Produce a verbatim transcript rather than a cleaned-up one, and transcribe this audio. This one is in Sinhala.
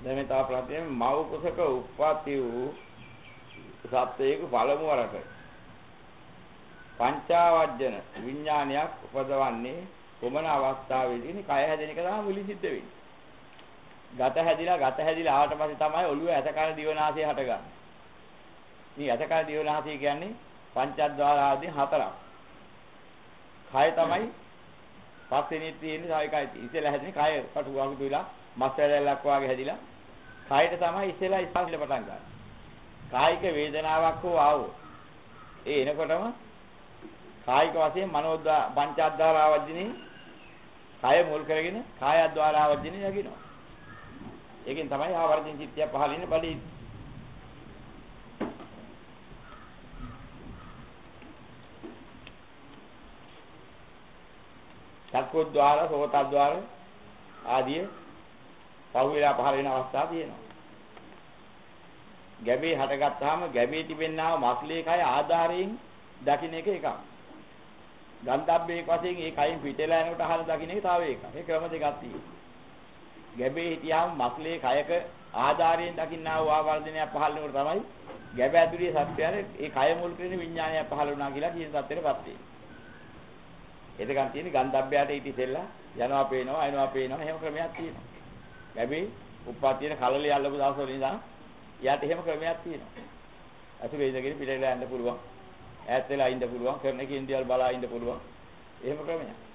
දැන් මේ තව ප්‍රශ්නයක් මව් කුසක උප්පත්ති වූ සත්‍යයක පළමු වරක පංචාවජ්ජන විඥානයක් උපදවන්නේ කොමන අවස්ථාවේදී කය හැදෙන එක තමයි මුලින් සිද්ධ වෙන්නේ. ගත හැදිලා ගත හැදිලා ආවට පස්සේ තමයි ඔළුව ඇස කන දිව නාසය හටගන්නේ. මේ ඇස කන දිව නාසය කියන්නේ පංචද්වාර ආදී හතරක්. කය තමයි පස්වෙනි තියෙන්නේ සායකයි. ඉතල හැදෙන්නේ කය කටු වගේ දුවලා මස් ඇලලක් වගේ හැදිලා කයට තමයි ඉතලා ස්පර්ශල පටන් ගන්න. කායික වේදනාවක් හෝ ආවෝ ඒ එනකොටම කායික වශයෙන් මනෝද්වා පංචාද්වාරාවජිනේ කය මුල් කරගෙන කායද්වාරාවජිනේ යකිනවා. ඒකෙන් තමයි ආවර්ජින චිත්තය පහළ වෙන්නේ බලී. චක්කෝද්වාර, සෝතද්වාර ආදී පහුවෙලා පහළ වෙන අවස්ථා තියෙනවා. ගැබේ හටගත්තාම ගැබේ තිබෙනා මස්ලේ කය ආධාරයෙන් දකින්න එක එකක්. ගන්ධබ්බේ වශයෙන් ඒ කයින් පිටලා යනකොට අහන දකින්න එක තව එකක්. ඒ ක්‍රම දෙකක් තියෙනවා. ගැබේ හිටියාම මස්ලේ කයක ආධාරයෙන් දකින්නා වූ ආවර්ධනයක් පහළ වෙනකොට තමයි ගැබ ඇතුලේ සත්‍යයනේ ඒ කය මුල් කරගෙන විඥානය පහළ වුණා කියලා කියන සත්‍යෙටපත් වෙන්නේ. එතකන් තියෙන්නේ ගන්ධබ්බයට ඊට ඉතෙල්ලා යනවා පේනවා අයනවා පේනවා එහෙම ක්‍රමයක් තියෙනවා. ගැබේ උප්පත්තියේ කලලේ අල්ලපු දවස් වල ඉඳන් යාට එහෙම ක්‍රමයක් තියෙනවා. අතුලේ ඉඳගෙන පිටේලා යන්න පුළුවන්. ඈත් වෙලා ඉන්න පුළුවන්. කරන කේන්දියල් බලා ඉන්න පුළුවන්. එහෙම ක්‍රමයක්.